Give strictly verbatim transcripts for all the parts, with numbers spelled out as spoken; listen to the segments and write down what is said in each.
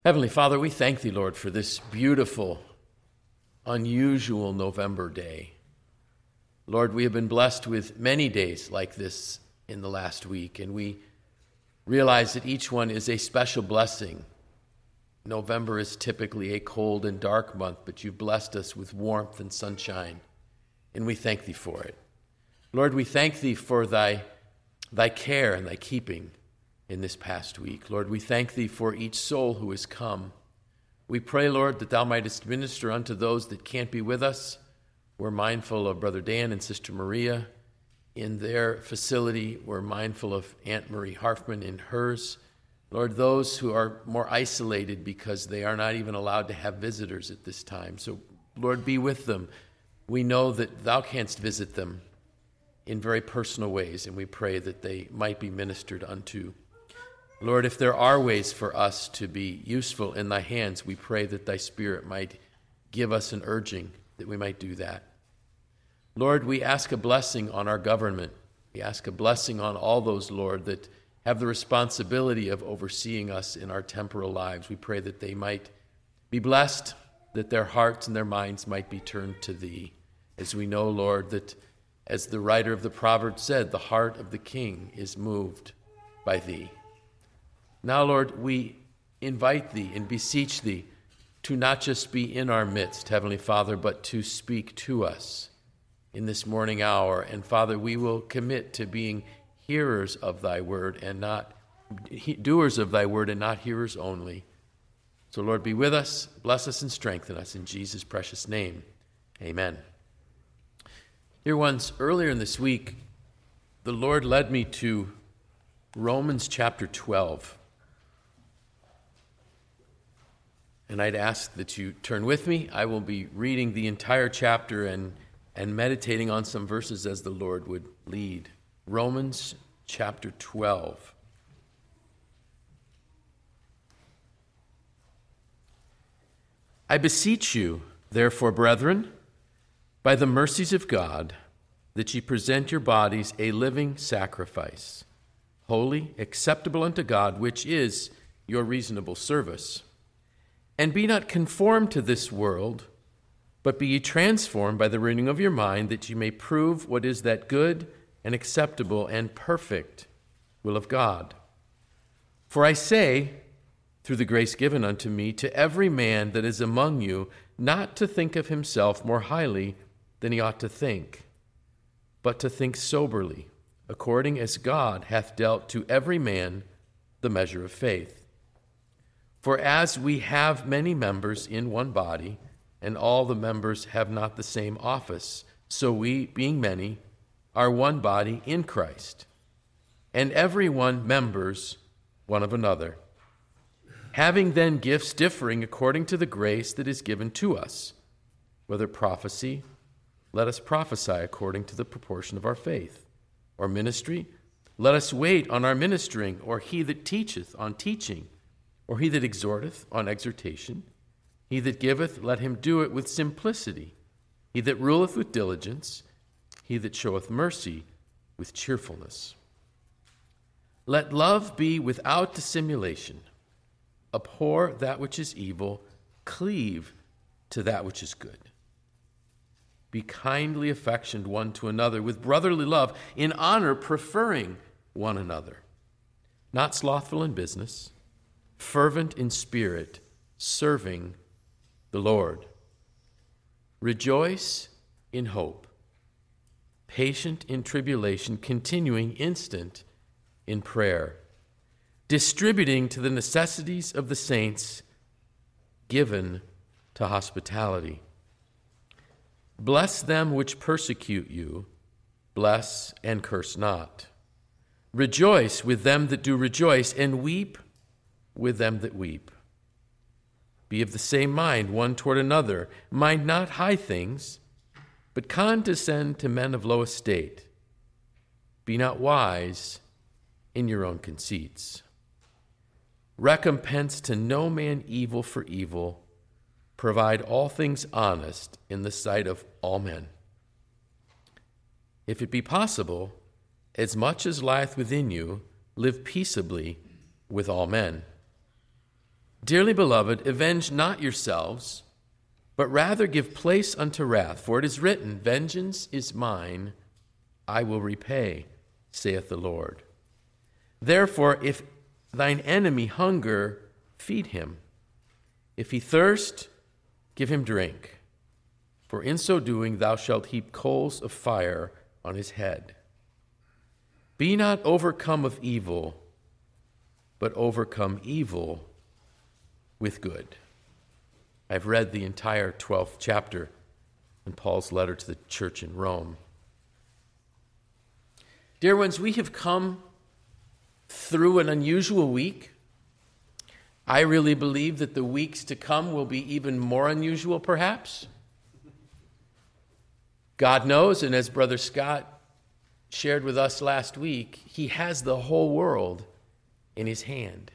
Heavenly Father, we thank Thee, Lord, for this beautiful, unusual November day. Lord, we have been blessed with many days like this in the last week, and we realize that each one is a special blessing. November is typically a cold and dark month, but You've blessed us with warmth and sunshine, and we thank Thee for it. Lord, we thank Thee for Thy, thy care and Thy keeping in this past week. Lord, we thank Thee for each soul who has come. We pray, Lord, that Thou mightest minister unto those that can't be with us. We're mindful of Brother Dan and Sister Maria in their facility. We're mindful of Aunt Marie Harfman in hers. Lord, those who are more isolated because they are not even allowed to have visitors at this time. So, Lord, be with them. We know that Thou canst visit them in very personal ways, and we pray that they might be ministered unto. Lord, if there are ways for us to be useful in Thy hands, we pray that Thy Spirit might give us an urging that we might do that. Lord, we ask a blessing on our government. We ask a blessing on all those, Lord, that have the responsibility of overseeing us in our temporal lives. We pray that they might be blessed, that their hearts and their minds might be turned to Thee. As we know, Lord, that as the writer of the Proverbs said, the heart of the king is moved by Thee. Now, Lord, we invite Thee and beseech Thee to not just be in our midst, Heavenly Father, but to speak to us in this morning hour. And Father, we will commit to being hearers of Thy word and not doers of Thy word and not hearers only. So, Lord, be with us, bless us, and strengthen us in Jesus' precious name. Amen. Dear ones, earlier in this week, the Lord led me to Romans chapter twelve. And I'd ask that you turn with me. I will be reading the entire chapter and, and meditating on some verses as the Lord would lead. Romans chapter twelve. I beseech you, therefore, brethren, by the mercies of God, that ye present your bodies a living sacrifice, holy, acceptable unto God, which is your reasonable service. And be not conformed to this world, but be ye transformed by the renewing of your mind, that ye may prove what is that good and acceptable and perfect will of God. For I say, through the grace given unto me, to every man that is among you, not to think of himself more highly than he ought to think, but to think soberly, according as God hath dealt to every man the measure of faith. For as we have many members in one body, and all the members have not the same office, so we, being many, are one body in Christ, and every one members one of another. Having then gifts differing according to the grace that is given to us, whether prophecy, let us prophesy according to the proportion of our faith, or ministry, let us wait on our ministering, or he that teacheth on teaching, or he that exhorteth on exhortation. He that giveth, let him do it with simplicity. He that ruleth with diligence. He that showeth mercy with cheerfulness. Let love be without dissimulation. Abhor that which is evil. Cleave to that which is good. Be kindly affectioned one to another with brotherly love, in honor preferring one another. Not slothful in business, fervent in spirit, serving the Lord. Rejoice in hope, patient in tribulation, continuing instant in prayer, distributing to the necessities of the saints, given to hospitality. Bless them which persecute you, bless and curse not. Rejoice with them that do rejoice, and weep with them that weep. Be of the same mind one toward another. Mind not high things, but condescend to men of low estate. Be not wise in your own conceits. Recompense to no man evil for evil. Provide all things honest in the sight of all men. If it be possible, as much as lieth within you, live peaceably with all men. Dearly beloved, avenge not yourselves, but rather give place unto wrath. For it is written, Vengeance is mine, I will repay, saith the Lord. Therefore, if thine enemy hunger, feed him. If he thirst, give him drink. For in so doing thou shalt heap coals of fire on his head. Be not overcome of evil, but overcome evil with good. I've read the entire twelfth chapter in Paul's letter to the church in Rome. Dear ones, we have come through an unusual week. I really believe that the weeks to come will be even more unusual, perhaps. God knows, and as Brother Scott shared with us last week, he has the whole world in his hand.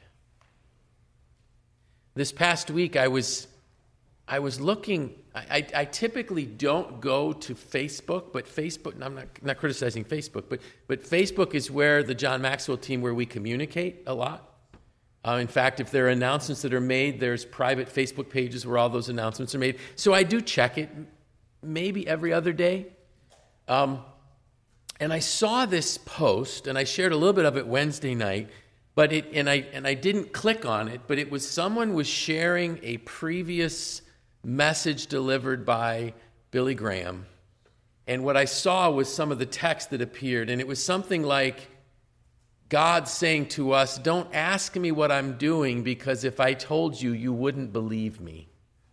This past week, I was I was looking, I, I, I typically don't go to Facebook, but Facebook, and I'm not, not criticizing Facebook, but, but Facebook is where the John Maxwell team, where we communicate a lot. Uh, in fact, if there are announcements that are made, there's private Facebook pages where all those announcements are made. So I do check it maybe every other day. Um, and I saw this post, and I shared a little bit of it Wednesday night, but it and I and I didn't click on it, but it was someone was sharing a previous message delivered by Billy Graham. And what I saw was some of the text that appeared, and it was something like God saying to us, don't ask me what I'm doing, because if I told you, you wouldn't believe me.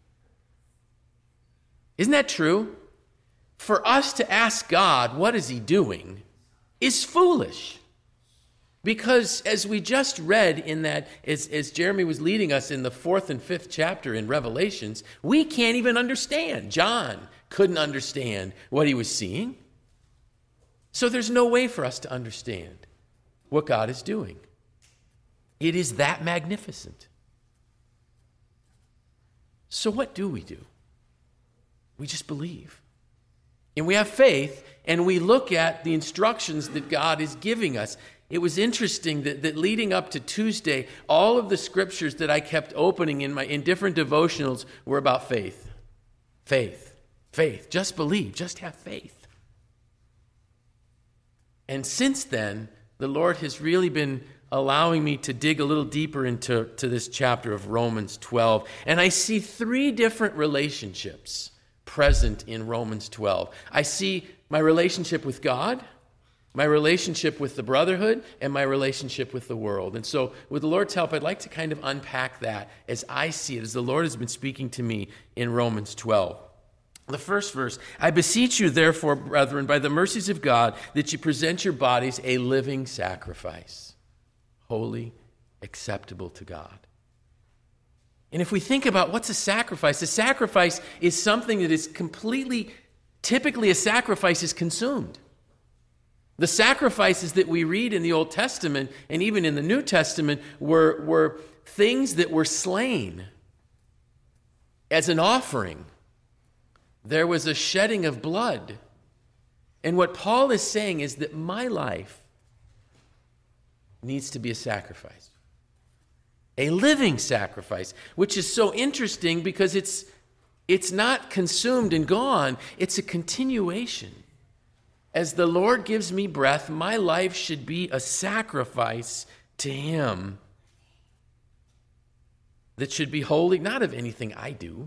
Isn't that true? For us to ask God, what is he doing, is foolish. Because as we just read in that, as, as Jeremy was leading us in the fourth and fifth chapter in Revelations, we can't even understand. John couldn't understand what he was seeing. So there's no way for us to understand what God is doing. It is that magnificent. So what do we do? We just believe. And we have faith, and we look at the instructions that God is giving us. It was interesting that, that leading up to Tuesday, all of the scriptures that I kept opening in my in different devotionals were about faith. Faith. Faith. Just believe. Just have faith. And since then, the Lord has really been allowing me to dig a little deeper into to this chapter of Romans twelve. And I see three different relationships present in Romans twelve. I see my relationship with God, my relationship with the brotherhood, and my relationship with the world. And so with the Lord's help, I'd like to kind of unpack that as I see it, as the Lord has been speaking to me in Romans twelve. The first verse, I beseech you, therefore, brethren, by the mercies of God, that you present your bodies a living sacrifice, holy, acceptable to God. And if we think about what's a sacrifice, a sacrifice is something that is completely, typically a sacrifice is consumed. The sacrifices that we read in the Old Testament and even in the New Testament were, were things that were slain as an offering. There was a shedding of blood. And what Paul is saying is that my life needs to be a sacrifice. A living sacrifice, which is so interesting because it's, it's not consumed and gone. It's a continuation. As the Lord gives me breath, my life should be a sacrifice to him that should be holy, not of anything I do,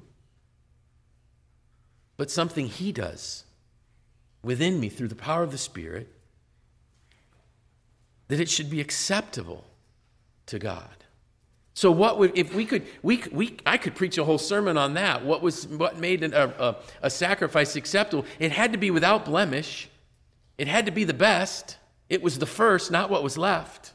but something he does within me through the power of the Spirit, that it should be acceptable to God. So what would, if we could, we, we, I could preach a whole sermon on that. What was, what made an, a, a, a sacrifice acceptable? It had to be without blemish. It had to be the best. It was the first, not what was left.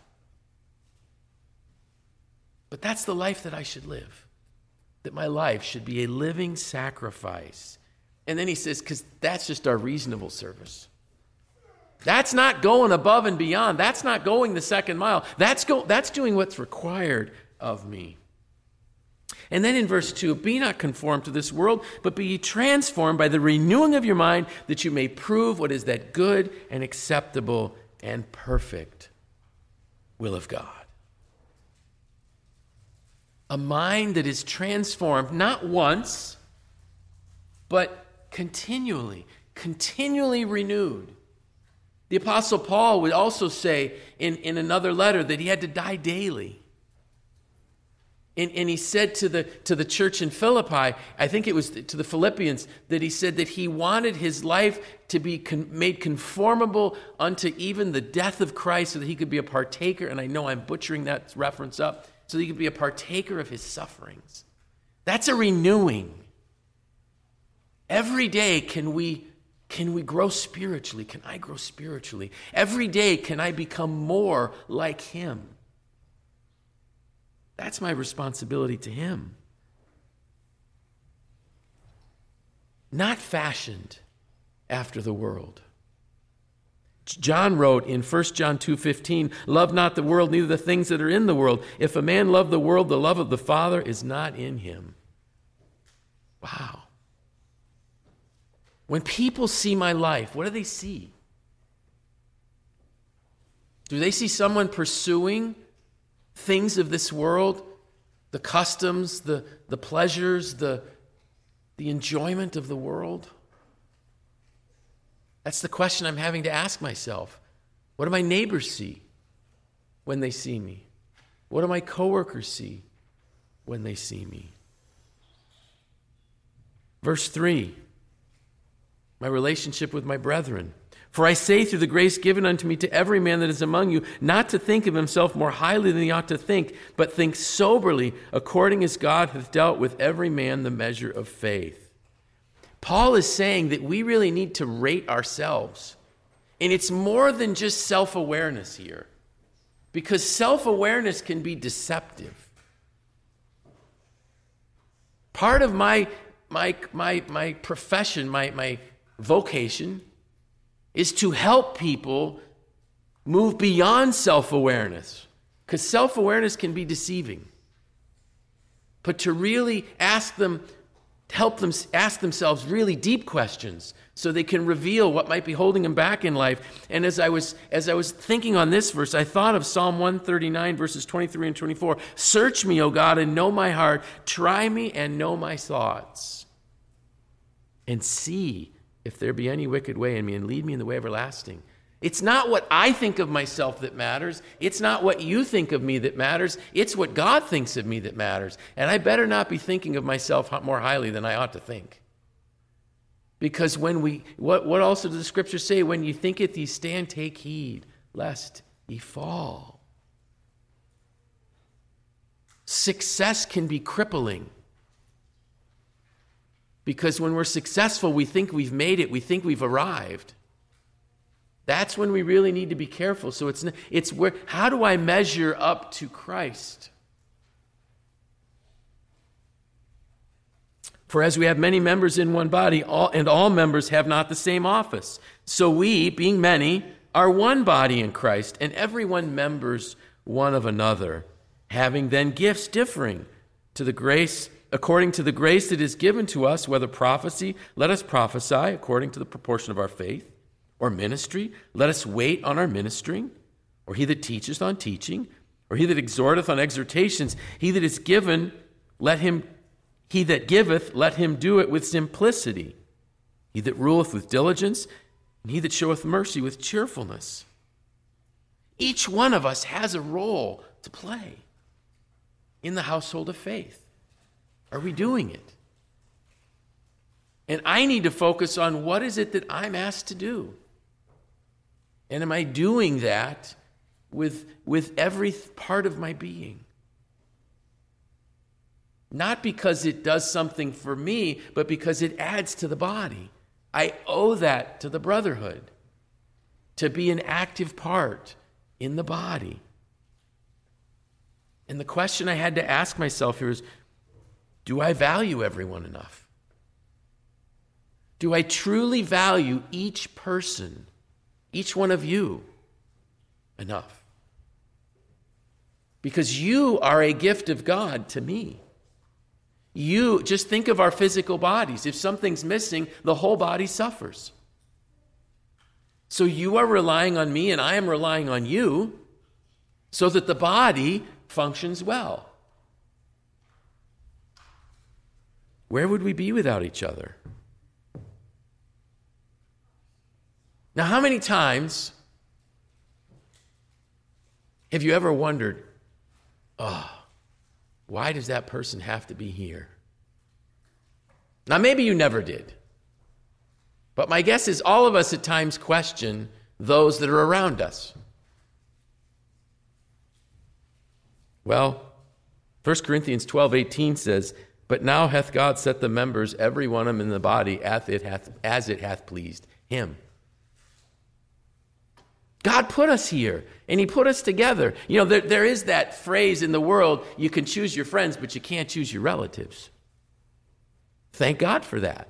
But that's the life that I should live. That my life should be a living sacrifice. And then he says, because that's just our reasonable service. That's not going above and beyond. That's not going the second mile. That's go, that's doing what's required of me. And then in verse two, be not conformed to this world, but be ye transformed by the renewing of your mind, that you may prove what is that good and acceptable and perfect will of God. A mind that is transformed not once, but continually, continually renewed. The Apostle Paul would also say in, in another letter that he had to die daily. And, and he said to the, to the church in Philippi, I think it was to the Philippians, that he said that he wanted his life to be con- made conformable unto even the death of Christ so that he could be a partaker, and I know I'm butchering that reference up, so that he could be a partaker of his sufferings. That's a renewing. Every day can we, can we grow spiritually? Can I grow spiritually? Every day can I become more like him? That's my responsibility to him. Not fashioned after the world. John wrote in First John two fifteen, love not the world, neither the things that are in the world. If a man love the world, the love of the Father is not in him. Wow. When people see my life, what do they see? Do they see someone pursuing things of this world, the customs, the, the pleasures, the, the enjoyment of the world? That's the question I'm having to ask myself. What do my neighbors see when they see me? What do my coworkers see when they see me? Verse three, my relationship with my brethren. For I say through the grace given unto me to every man that is among you, not to think of himself more highly than he ought to think, but think soberly, according as God hath dealt with every man the measure of faith. Paul is saying that we really need to rate ourselves. And it's more than just self-awareness here, because self-awareness can be deceptive. Part of my, my, my, my profession, my, my vocation, is to help people move beyond self-awareness, because self-awareness can be deceiving. But to really ask them, help them ask themselves really deep questions so they can reveal what might be holding them back in life. And as I was as I was thinking on this verse, I thought of Psalm one thirty-nine, verses twenty-three and twenty-four. Search me, O God, and know my heart. Try me and know my thoughts. And see if there be any wicked way in me, and lead me in the way everlasting. It's not what I think of myself that matters. It's not what you think of me that matters. It's what God thinks of me that matters. And I better not be thinking of myself more highly than I ought to think. Because when we, what, what also does the scripture say? When you thinketh ye stand, take heed, lest ye fall. Success can be crippling. Because when we're successful, we think we've made it. We think we've arrived. That's when we really need to be careful. So it's it's where, how do I measure up to Christ? For as we have many members in one body, all, and all members have not the same office, so we, being many, are one body in Christ, and everyone members one of another, having then gifts differing to the grace according to the grace that is given to us, whether prophecy, let us prophesy according to the proportion of our faith, or ministry, let us wait on our ministering, or he that teacheth on teaching, or he that exhorteth on exhortations. He that is given, let him, he that giveth, let him do it with simplicity. He that ruleth with diligence, and he that showeth mercy with cheerfulness. Each one of us has a role to play in the household of faith. Are we doing it? And I need to focus on what is it that I'm asked to do. And am I doing that with, with every part of my being? Not because it does something for me, but because it adds to the body. I owe that to the brotherhood, to be an active part in the body. And the question I had to ask myself here is, do I value everyone enough? Do I truly value each person, each one of you, enough? Because you are a gift of God to me. You, just think of our physical bodies. If something's missing, the whole body suffers. So you are relying on me and I am relying on you so that the body functions well. where would we be without each other? Now, how many times have you ever wondered, oh, why does that person have to be here? Now, maybe you never did. But my guess is all of us at times question those that are around us. Well, First Corinthians twelve eighteen says, but now hath God set the members, every one of them in the body, as it hath, as it hath pleased him. God put us here, and he put us together. You know, there, there is that phrase in the world, you can choose your friends, but you can't choose your relatives. Thank God for that.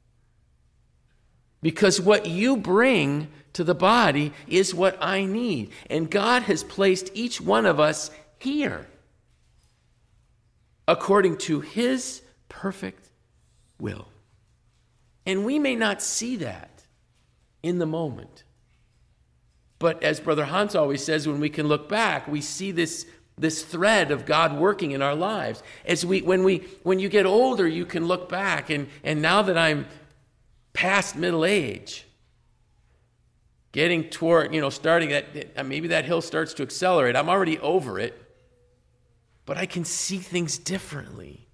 Because what you bring to the body is what I need. And God has placed each one of us here according to his perfect will. And we may not see that in the moment. But as Brother Hans always says, when we can look back, we see this, this thread of God working in our lives. As we, when we, when you get older, you can look back, and, and now that I'm past middle age, getting toward, you know, starting that, maybe that hill starts to accelerate. I'm already over it, but I can see things differently.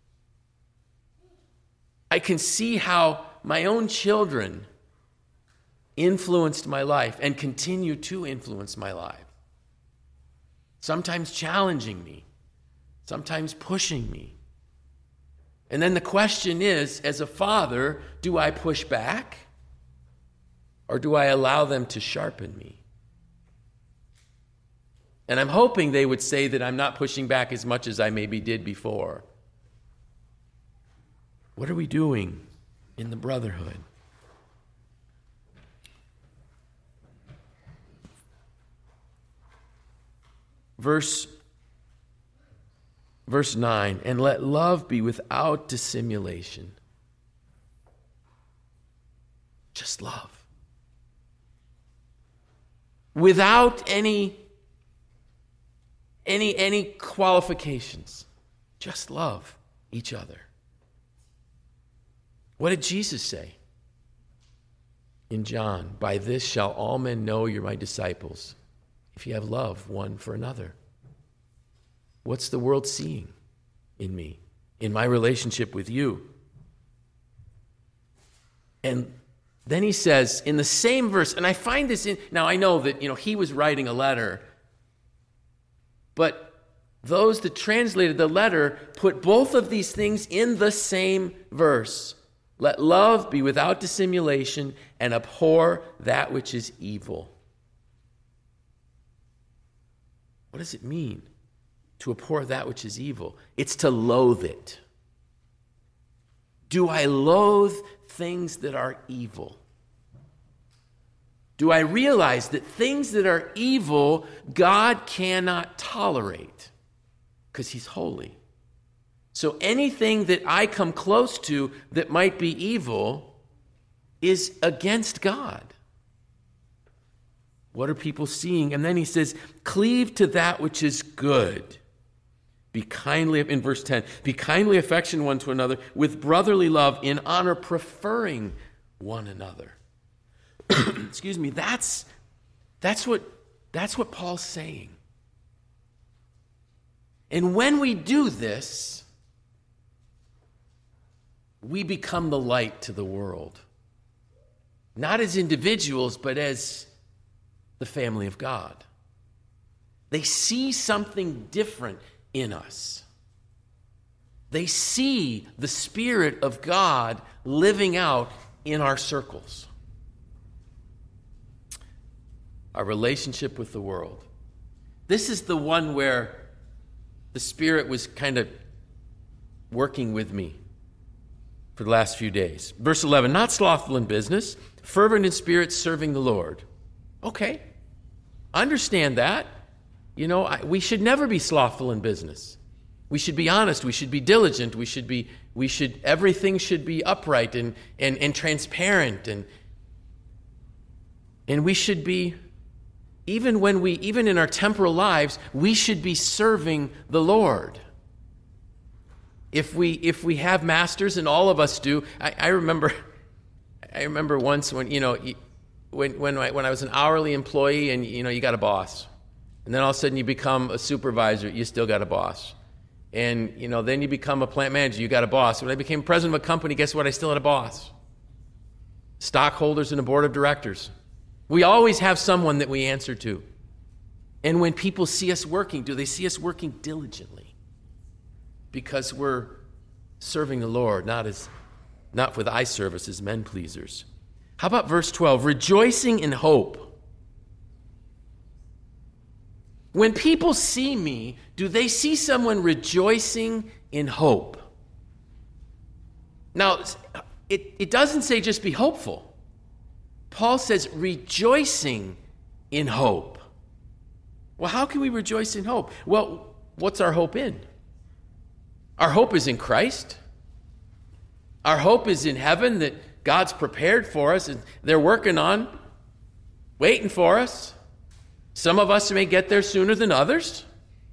I can see how my own children influenced my life and continue to influence my life. Sometimes challenging me, sometimes pushing me. And then the question is, as a father, do I push back or do I allow them to sharpen me? And I'm hoping they would say that I'm not pushing back as much as I maybe did before. What are we doing in the brotherhood? Verse, verse nine, and let love be without dissimulation. Just love. Without any, any, any qualifications. Just love each other. What did Jesus say in John? By this shall all men know you're my disciples, if you have love one for another. What's the world seeing in me, in my relationship with you? And then he says in the same verse, and I find this in, now I know that, you know, he was writing a letter, but those that translated the letter put both of these things in the same verse. Let love be without dissimulation and abhor that which is evil. What does it mean to abhor that which is evil? It's to loathe it. Do I loathe things that are evil? Do I realize that things that are evil, God cannot tolerate because he's holy? So anything that I come close to that might be evil is against God. What are people seeing? And then he says, cleave to that which is good. Be kindly, in verse ten, be kindly affectioned one to another with brotherly love, in honor, preferring one another. Excuse me, that's, that's, what, that's what Paul's saying. And when we do this, we become the light to the world. Not as individuals, but as the family of God. They see something different in us. They see the Spirit of God living out in our circles. Our relationship with the world. This is the one where the Spirit was kind of working with me for the last few days. Verse eleven, not slothful in business, fervent in spirit, serving the Lord. Okay, understand that. You know, I, we should never be slothful in business. We should be honest. We should be diligent. We should be, we should, everything should be upright and, and, and transparent. And, and we should be, even when we, even in our temporal lives, we should be serving the Lord. If we if we have masters, and all of us do, I, I remember I remember once when you know when when I, when I was an hourly employee, and you know you got a boss, and then all of a sudden you become a supervisor, you still got a boss, and you know then you become a plant manager, you got a boss. When I became president of a company, guess what? I still had a boss. Stockholders and a board of directors. We always have someone that we answer to. And when people see us working, do they see us working diligently? Because we're serving the Lord, not as not with eye service as men pleasers. How about verse twelve? Rejoicing in hope. When people see me, do they see someone rejoicing in hope? Now, it, it doesn't say just be hopeful. Paul says rejoicing in hope. Well, how can we rejoice in hope? Well, what's our hope in? Our hope is in Christ. Our hope is in heaven that God's prepared for us and they're working on, waiting for us. Some of us may get there sooner than others.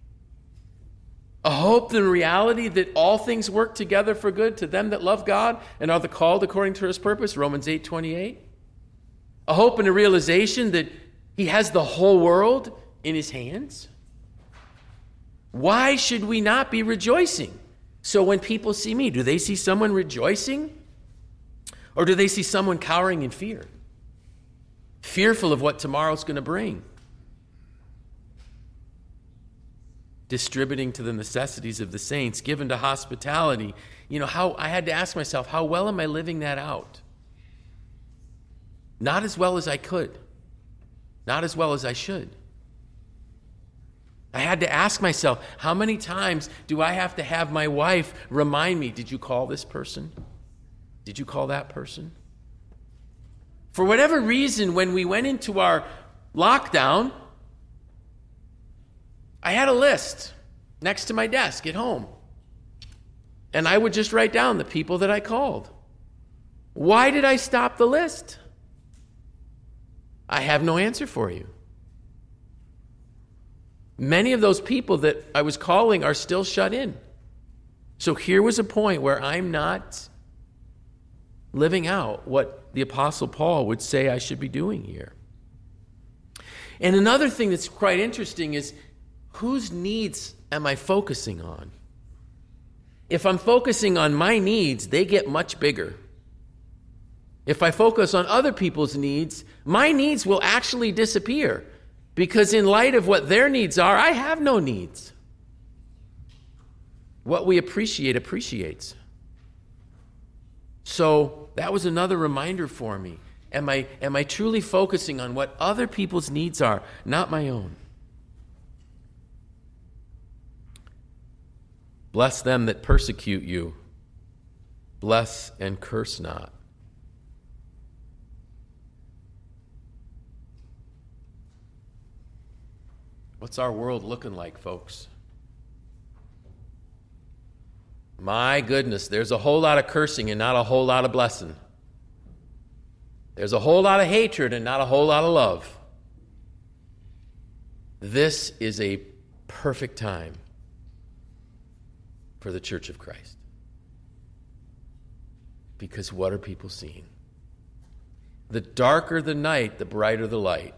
A hope and reality that all things work together for good to them that love God and are the called according to his purpose, Romans eight twenty-eight. A hope and a realization that he has the whole world in his hands. Why should we not be rejoicing? So when people see me, do they see someone rejoicing? Or do they see someone cowering in fear? Fearful of what tomorrow's going to bring? Distributing to the necessities of the saints, given to hospitality. You know, how I had to ask myself, how well am I living that out? Not as well as I could. Not as well as I should. I had to ask myself, how many times do I have to have my wife remind me, did you call this person? Did you call that person? For whatever reason, when we went into our lockdown, I had a list next to my desk at home. And I would just write down the people that I called. Why did I stop the list? I have no answer for you. Many of those people that I was calling are still shut in. So here was a point where I'm not living out what the Apostle Paul would say I should be doing here. And another thing that's quite interesting is, whose needs am I focusing on? If I'm focusing on my needs, they get much bigger. If I focus on other people's needs, my needs will actually disappear. Because in light of what their needs are, I have no needs. What we appreciate appreciates. So that was another reminder for me. Am I, am I truly focusing on what other people's needs are, not my own? Bless them that persecute you. Bless and curse not. What's our world looking like, folks? My goodness, there's a whole lot of cursing and not a whole lot of blessing. There's a whole lot of hatred and not a whole lot of love. This is a perfect time for the Church of Christ. Because what are people seeing? The darker the night, the brighter the light.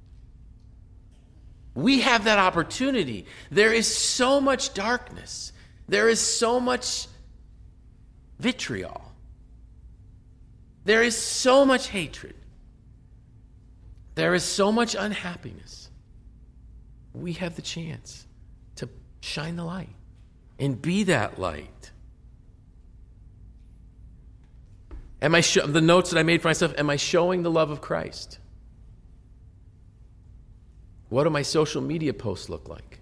We have that opportunity. There is so much darkness. There is so much vitriol. There is so much hatred. There is so much unhappiness. We have the chance to shine the light and be that light. Am I sh- the notes that I made for myself, am I showing the love of Christ? What do my social media posts look like?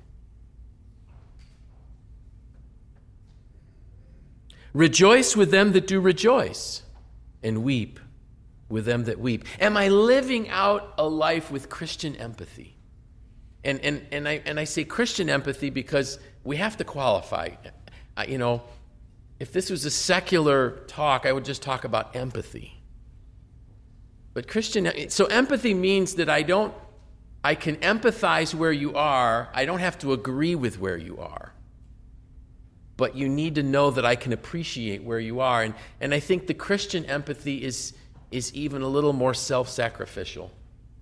Rejoice with them that do rejoice, and weep with them that weep. Am I living out a life with Christian empathy? And and and I and I say Christian empathy because we have to qualify. I, you know, if this was a secular talk, I would just talk about empathy. But Christian, so empathy means that I don't. I can empathize where you are. I don't have to agree with where you are. but you need to know that I can appreciate where you are. And, and I think the Christian empathy is, is even a little more self-sacrificial.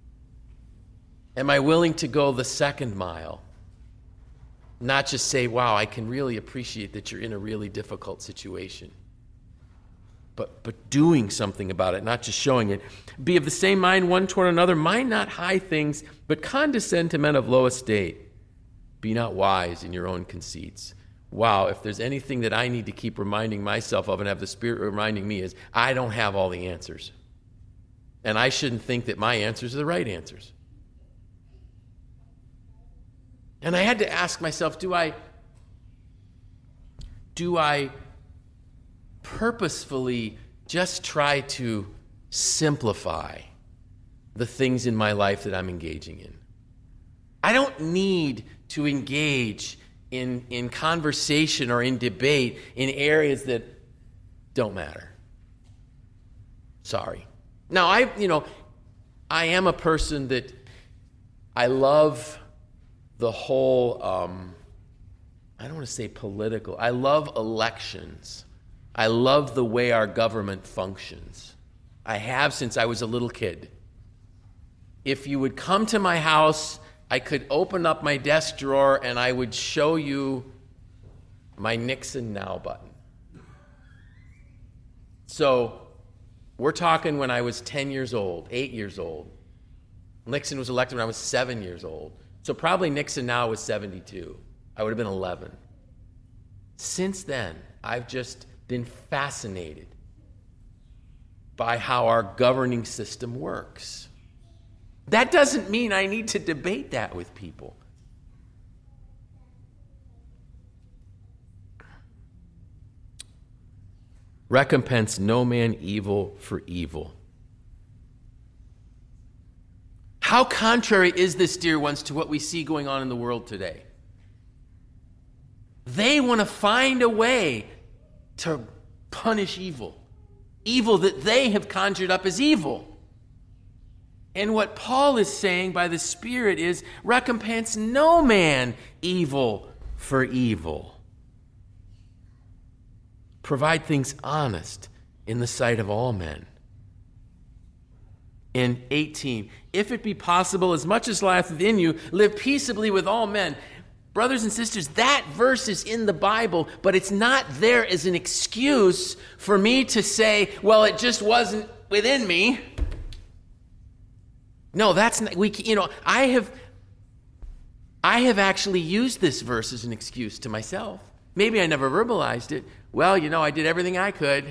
Am I willing to go the second mile? Not just say, wow, I can really appreciate that you're in a really difficult situation. But, but doing something about it, not just showing it. Be of the same mind one toward another. Mind not high things, but condescend to men of low estate. Be not wise in your own conceits. Wow, if there's anything that I need to keep reminding myself of and have the Spirit reminding me is, I don't have all the answers. And I shouldn't think that my answers are the right answers. And I had to ask myself, do I, do I purposefully just try to simplify the things in my life that I'm engaging in? I don't need to engage in, in conversation or in debate in areas that don't matter. Sorry. Now, I, you know, I am a person that I love the whole, um, I don't want to say political. I love elections. I love the way our government functions. I have since I was a little kid. If you would come to my house, I could open up my desk drawer and I would show you my Nixon Now button. So we're talking when I was ten years old, eight years old. Nixon was elected when I was seven years old. So probably Nixon Now was seventy-two. I would have been eleven. Since then, I've just been fascinated by how our governing system works. That doesn't mean I need to debate that with people. Recompense no man evil for evil. How contrary is this, dear ones, to what we see going on in the world today? They want to find a way to punish evil. Evil that they have conjured up as evil. And what Paul is saying by the Spirit is, recompense no man evil for evil. Provide things honest in the sight of all men. In eighteen, if it be possible, as much as lieth within you, live peaceably with all men. Brothers and sisters, that verse is in the Bible, but it's not there as an excuse for me to say, well, it just wasn't within me. No, that's not, we, you know, I have, I have actually used this verse as an excuse to myself. Maybe I never verbalized it. Well, you know, I did everything I could.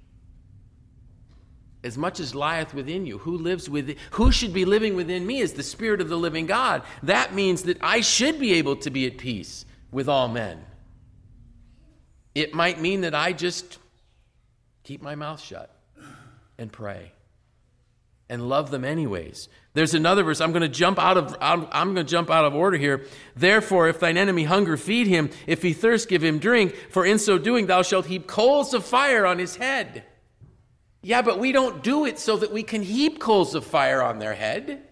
As much as lieth within you, who lives within, who should be living within me is the Spirit of the living God. That means that I should be able to be at peace with all men. It might mean that I just keep my mouth shut and pray and love them anyways. There's another verse. I'm going to jump out of I'm, I'm going to jump out of order here. Therefore, if thine enemy hunger, feed him. If he thirst, give him drink. For in so doing, thou shalt heap coals of fire on his head. Yeah, but we don't do it so that we can heap coals of fire on their head.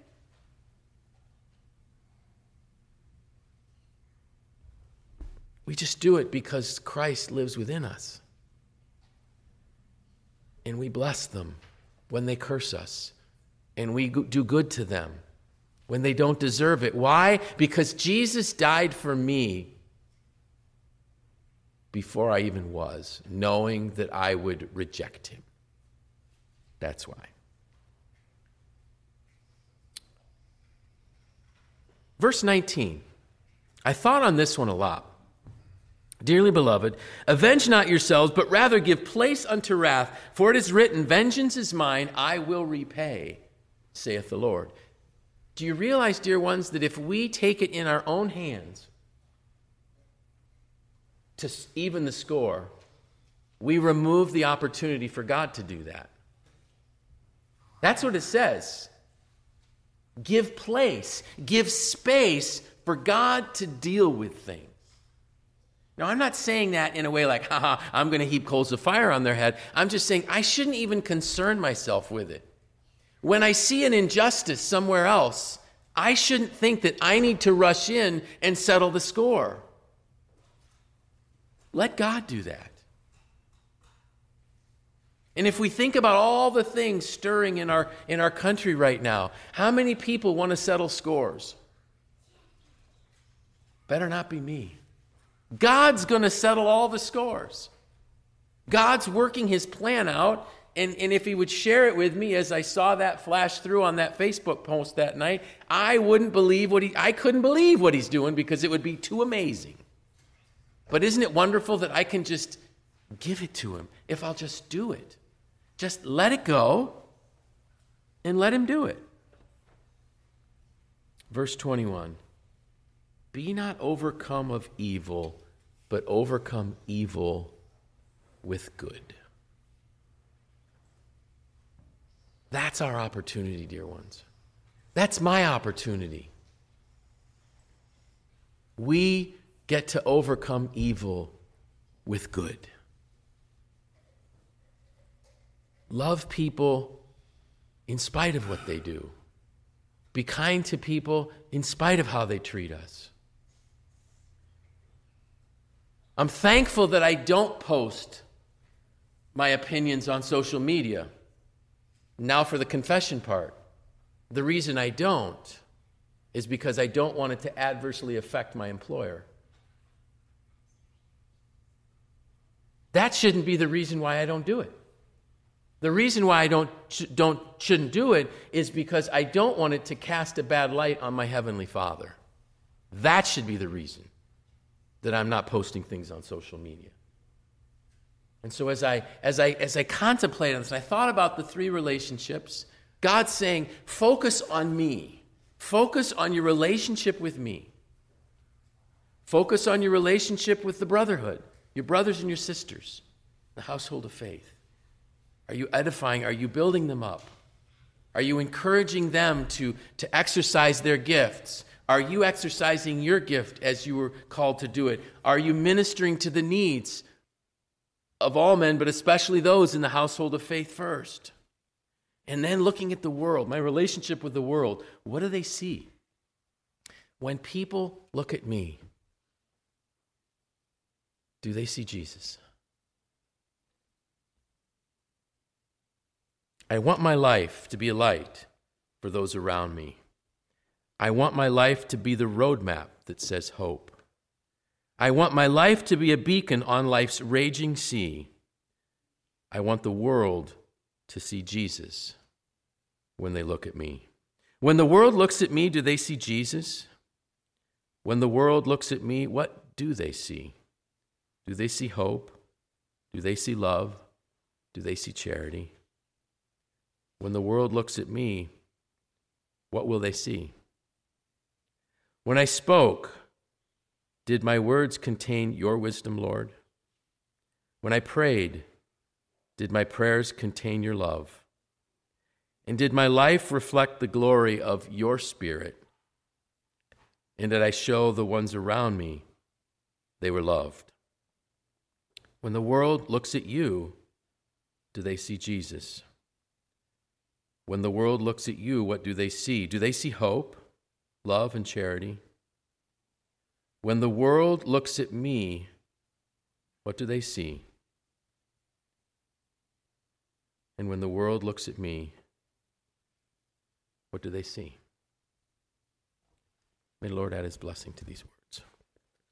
We just do it because Christ lives within us. And we bless them when they curse us. And we do good to them when they don't deserve it. Why? Because Jesus died for me before I even was, knowing that I would reject him. That's why. Verse nineteen. I thought on this one a lot. Dearly beloved, avenge not yourselves, but rather give place unto wrath, for it is written, vengeance is mine, I will repay, saith the Lord. Do you realize, dear ones, that if we take it in our own hands to even the score, we remove the opportunity for God to do that? That's what it says. Give place, give space for God to deal with things. Now, I'm not saying that in a way like, haha, I'm going to heap coals of fire on their head. I'm just saying I shouldn't even concern myself with it. When I see an injustice somewhere else, I shouldn't think that I need to rush in and settle the score. Let God do that. And if we think about all the things stirring in our, in our country right now, how many people want to settle scores? Better not be me. God's going to settle all the scores. God's working his plan out, and, and if he would share it with me as I saw that flash through on that Facebook post that night, I wouldn't believe what he, I couldn't believe what he's doing because it would be too amazing. But isn't it wonderful that I can just give it to him if I'll just do it? Just let it go and let him do it. Verse twenty-one. Be not overcome of evil, but overcome evil with good. That's our opportunity, dear ones. That's my opportunity. We get to overcome evil with good. Love people in spite of what they do. Be kind to people in spite of how they treat us. I'm thankful that I don't post my opinions on social media. Now for the confession part. The reason I don't is because I don't want it to adversely affect my employer. That shouldn't be the reason why I don't do it. The reason why I don't, sh- don't shouldn't do it is because I don't want it to cast a bad light on my Heavenly Father. That should be the reason that I'm not posting things on social media. And so as I as I as I contemplated this, and I thought about the three relationships, God's saying, focus on me. Focus on your relationship with me. Focus on your relationship with the brotherhood, your brothers and your sisters, the household of faith. Are you edifying? Are you building them up? Are you encouraging them to, to exercise their gifts? Are you exercising your gift as you were called to do it? Are you ministering to the needs of all men, but especially those in the household of faith first? And then looking at the world, my relationship with the world, what do they see? When people look at me, do they see Jesus? I want my life to be a light for those around me. I want my life to be the roadmap that says hope. I want my life to be a beacon on life's raging sea. I want the world to see Jesus when they look at me. When the world looks at me, do they see Jesus? When the world looks at me, what do they see? Do they see hope? Do they see love? Do they see charity? When the world looks at me, what will they see? When I spoke, did my words contain your wisdom, Lord? When I prayed, did my prayers contain your love? And did my life reflect the glory of your Spirit? And did I show the ones around me they were loved? When the world looks at you, do they see Jesus? When the world looks at you, what do they see? Do they see hope, love, and charity? When the world looks at me, what do they see? And when the world looks at me, what do they see? May the Lord add his blessing to these words.